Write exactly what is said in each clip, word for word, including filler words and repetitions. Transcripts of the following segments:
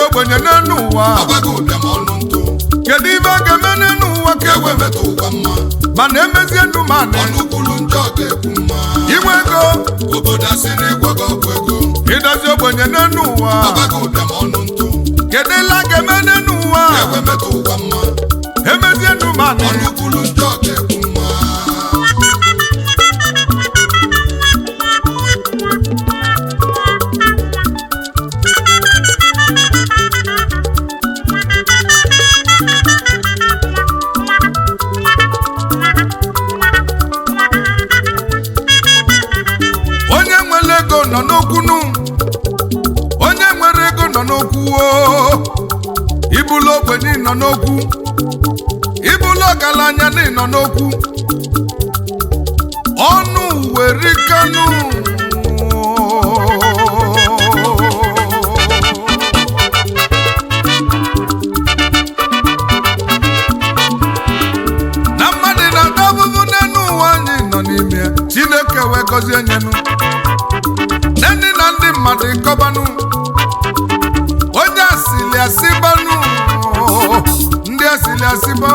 ogbenye n'enu ụwa kedu ibe a ga-eme n'enu ụwa ka ewe metụ ụwa mma mana emezie ndụ mana inwe ego obodo asị n'ịgwago ọgwụ ego ịdozi ogbenye n'enu ụwa kedu ile a ga-eme n'enu ụwa emezie ndụ mana nọ n'okwu onye nwere ego nọ n'okwu ibulu ogbenye nọ n'okwu ibulu ọgaranya nọ n'okwu ọnụ were kanụ na mmadụ na-ata abụbụ n'elu ụwa anyị nọ n'ime Chineke wee gọzie nyenụ nene na ndị mmadụ ịkọbanụ onye asịlị asịbanụ ndị asịlị asịba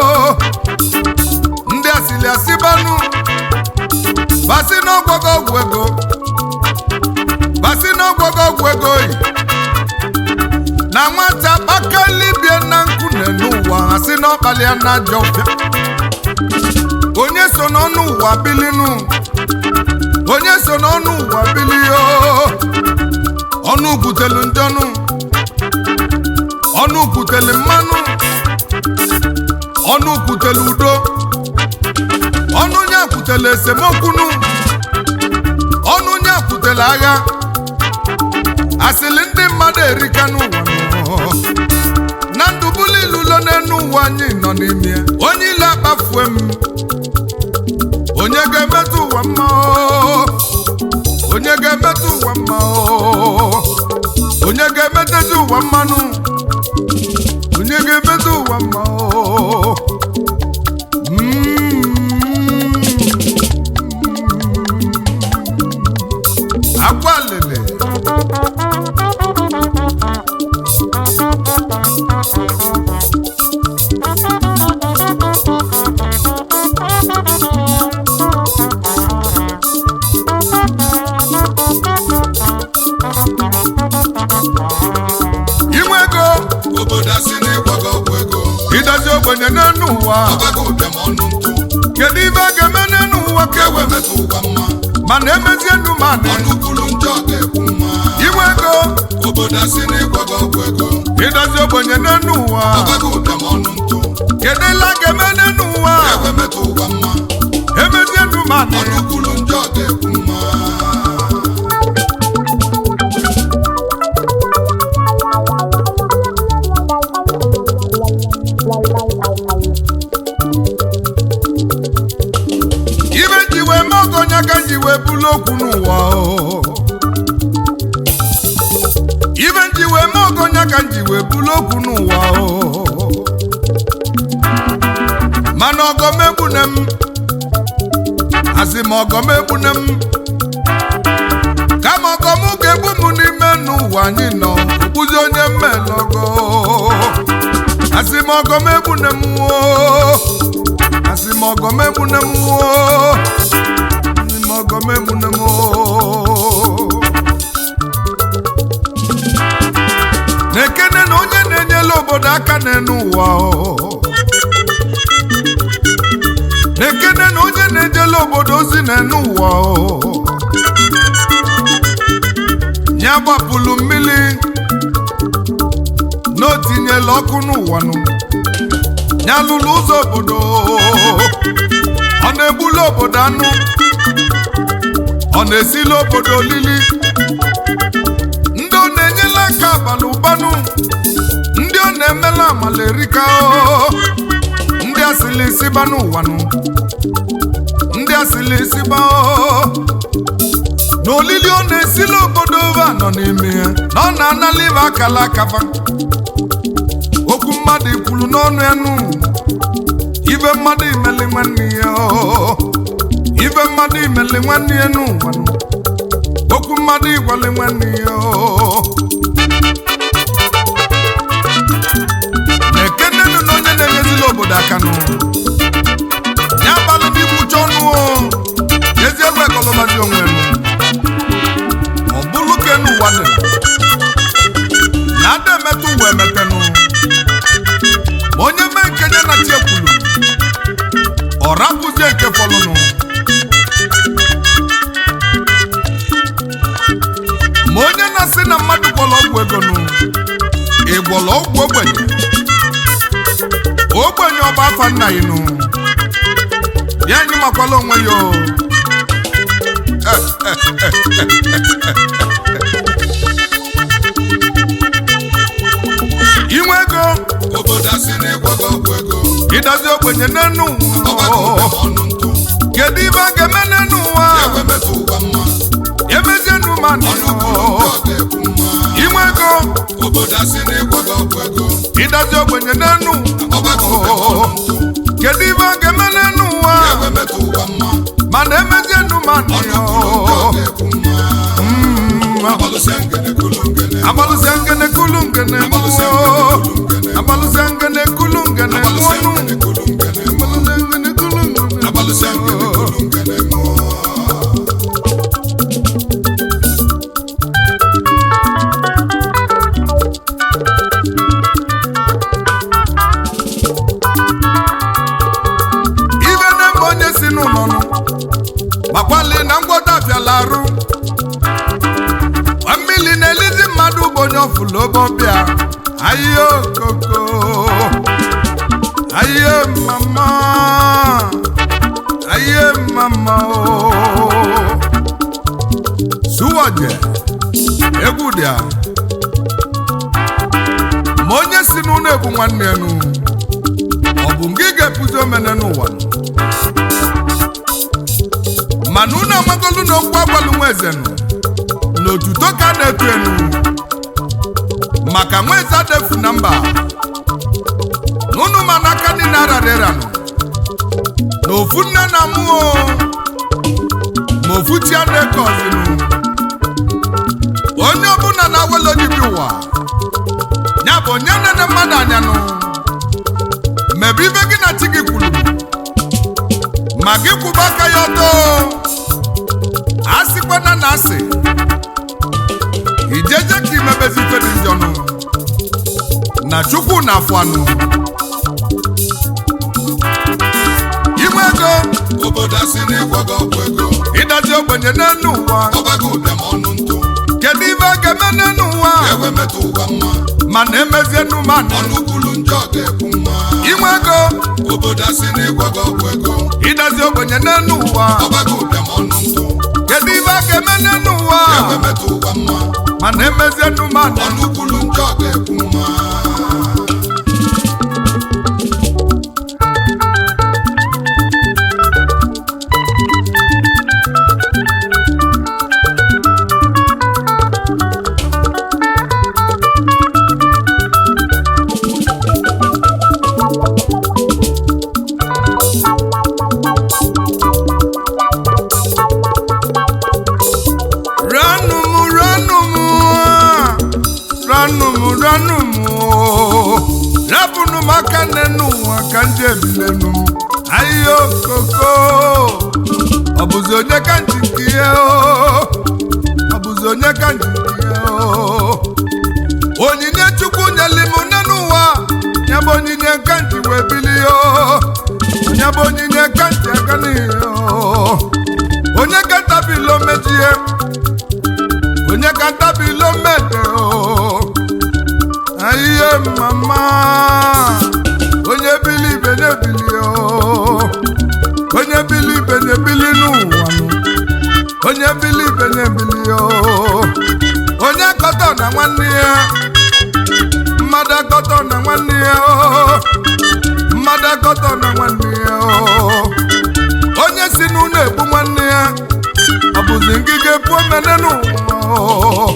ndị asịlị asịbanụ basi n'ọgwọgọ ọgwụ ego basi n'ọgwọgọ ọgwụ ego na nwata bakalibie na nkụ n'ụwa asị n'ọkpali ya na ajọ ọfịa onye so n'ọnụ ụwa bilinu onye so n'ọnụ ụwa bilio ọnụ butelu ndọnụ ọnụ butelu mmanụ ọnụ butelu udo ọnụ nya butelu esemokwunu ọnụ nya butelu agha asịlị ndị mmadụ erika n'ụwa na ndụbụlụ ilulo n'enu ụwa anyị nọ n'ime onye ile akpafue m onye ga-emetụ ụwa mma onye ga-emetụ ụwa mma onye ga-emetezi ụwa mmanụ onye ga-emetụ ụwa mma akwa lele idozi ogbenye n'enu ụwa kedu ibe a ga-eme n'enu ụwa ka ewe metụ ụwa mma mana emezie ndụ mana inwe ego idozi ogbenye n'enu ụwa kedu ile a ga-eme n'enu ụwa emezie ndụ mana ka nji wee bulu okwu n'ụwa ibe nji wee mee ogonya ka nji wee bulu okwu n'ụwa mana ọgọm egbune m asị m ọgọm egbune m kama ọgọm ga-egbu m n'ime n'ụwa anyị nọ okpuzi onye mmelọgọ asị m ọgọm egbune m asị m ọgọm egbune m na-ekene na onye na-enyela obodo aka n'enu ụwa na-ekene na onye na-ejela obodo ozi n'enu ụwa ya gbapụlụ mmiri na o tinyela ọkụ n'ụwa ya lụrụ ụzọ obodo ọ na-egbulu obodo anụ ọ na-esili obodo olili ndị ọ na-enyela aka abalị ụbanụ ndị ọ na-emela amala erika ndị asịlị isiba n'ụwanụ ndị asịlị isiba na olili ọ na-esili obodo ụba nọ n'ime ya na ọ na-anala ibe akala akafa okwu mmadụ ikwulu n'ọnụ ya nụ ibe mmadụ imeli nwanne ya ibe mmadụ imeli nwanne ya n'ụwa okwu mmadụ igwali nwanne ya obodo aka nụ ya balụ n'igbucha ọnụ ezi egbe ekọlọbazi onwe nụ ọ bụlụ ke n'ụwa dị na ada emetụ ụwa emetenụ onye mee nke nye na chi ekwulu ọ rapụzie nke fọlụnụ ma onye na-asị na mmadụ gwọrọ ọgwụ ego nụ ị gwọrọ ọgwụ ogbenye ogbenye ọba afa nna ya nụ ya anyị makwala onwe ya inwe ego obodo asị na ịgwọgo ọgwụ ego ịdazi ogbenye n'enu kedu ibe a ga-eme n'enu ụwa emetụ ụwa mma emezienu mmadụ inwe ego obodo asị na ịgwọgo ọgwụ ego ịdazi ogbenye n'enu kedu ibe a ga-eme n'enu ụwa emetụ ụwa mma mana emezienu mmadụ abalụsịa ngene kulu ngene abalụsịa ngene kulu ngene ọnụ abalụsịa ngene kulu ngene ibe na-eme onye si n'ụlọ nụ makwali na ngwọta afịala arụ mmiri na-elizi mmadụ bụ onye ọfụlobọbịa ayo koko ayo mama ayo mama suwaje egwu dị a ma onye si n'ụlọ ebu nwanne ya nụ ọ bụ nke ị ga-epuzi omene n'ụwa mana unu amagolu na okwu agbalụ nwa eze nụ n'otuto ka a na-etu enu maka nwa eze adefu na mba n'ụnụ ma n'aka niile ararịranụ na ofu nne na mmụọ ma ofu chi a na-eke ọzinụ onye ọbụla na-awele ojibi ụwa ya bụ onye nene mmadụ anyanụ mebe ibe gị na chi gị kwuru ma gị kwụba aka ya ọtọ asịkwana na asị ijeje ka imebezi ife dị njọ nụ na chukwu na afọ anụ inwe ego obodo asị na ịgwọgo ọgwụ ego ịdazi ogbenye n'enu ụwa ọbago ụbịam ọnụ ntụ kedu ibe a ga-eme n'enu ụwa emetụ ụwa mma mana emezienu mmanụ ọnụ kwulu njọ ga-ekwu mma inwe ego obodo asị na ịgwọgo ọgwụ ego ịdazi ogbenye n'enu ụwa ọbago ụbịam ọnụ ntụ kedu ibe a ga-eme n'enu ụwa emetụ ụwa mma mana emezienu mmanụ ọnụ kwulu njọ ga-ekwu mma rapụnụ m aka n'enu ụwa ka ndị ebilenu ayo koko ọ bụzi onye ka nji nke ihe ọ bụzi onye ka nji nke ihe onyinye chukwu nyeli m n'enu ụwa ya bụ onyinye ka nji wee bilie onye bụ onyinye ka nji aka n'ihe onye ka ntabilo mejie onye ka ntabilo mede ayiye mama onye bili ibe na-ebili onye bili ibe na-ebili n'ụwa onye bili ibe na-ebili onye akọtọ na nwanne ya mmadụ akọtọ na nwanne ya mmadụ akọtọ na nwanne ya onye si n'ụlọ egbu nwanne ya ọ bụzi ngige pụọ mene n'ụwa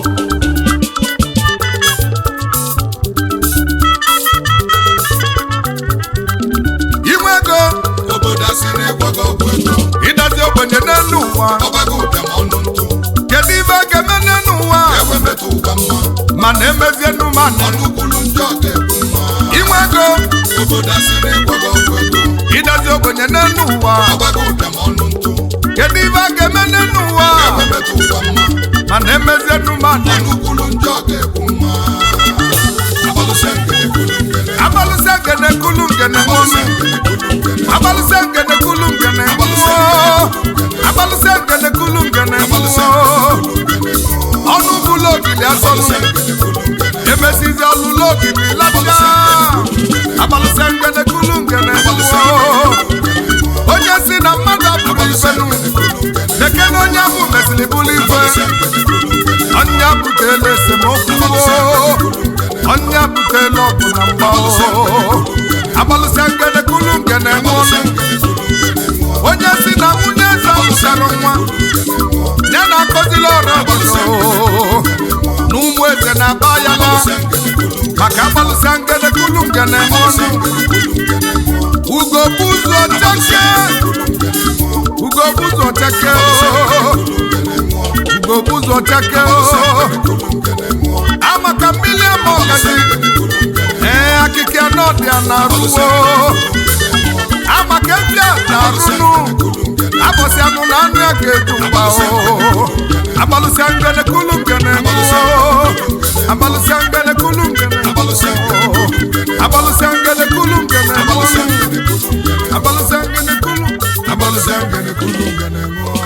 obodo asị na ịgwọgo ọgwụ ego ịdazi ogbenye n'enu ụwa ọbago ụbịam ọnụ ntụ kedu ibe a ga-eme n'enu ụwa emetụ ụwa mma mana emezienu mmanụ ọnụ kwulu njọ ga-ekwu mma inwego obodo asịrị gwago gwago ịdazi ogbenye n'elu ụwa agbago ụbịam ọnụ ntụ kedu ibe a ga-eme n'elu ụwa ga-ememetụ ụwa mma mana emezie nụmadụ ọnụ kwulu njọ ga-ekwu mma abalụsịa ngene kwulu ngene abalụsịa ngene kulu ngene nwụnụ abalụsịa ngene kulu ngene nwụọ abalụsịa ngene kulu ngene nwụọ ọnụ bụlụ ogili asọnụ emesizi ọlụlụ ogili lacha abalụsịa ngene kulu ngene nwụọ onye si na mmadụ abụrụ ifenu dekene onye abụ mesịrị bụrụ ife onye butela esemokwu onye butela ọgụ na mgba abalụsịa ngene kulu ngene nwụọ onye si na nwunye eze amụsara nwa ya na-akọzila ọrụ obodo na ụmụ eze na-aba ya la maka abalụsịa ngene kulu ngene nwụọ ugo bụ ụzọ cheke ugo bụ ụzọ cheke ugo bụ ụzọ cheke amaka mmiri ama ọgazi ee akịka anọ dị a na-arụwo amaka efi a na-arụnụ abọsị anụ na anụ ya ga-eju mgba abalụsịa ngene kulu ngene nwụọ abalụsịa ngene kulu ngene abalụsịa ngene kulu ngene nwụọ abalụsịa ngene kulu abalụsịa ngene kulu ngene nwụọ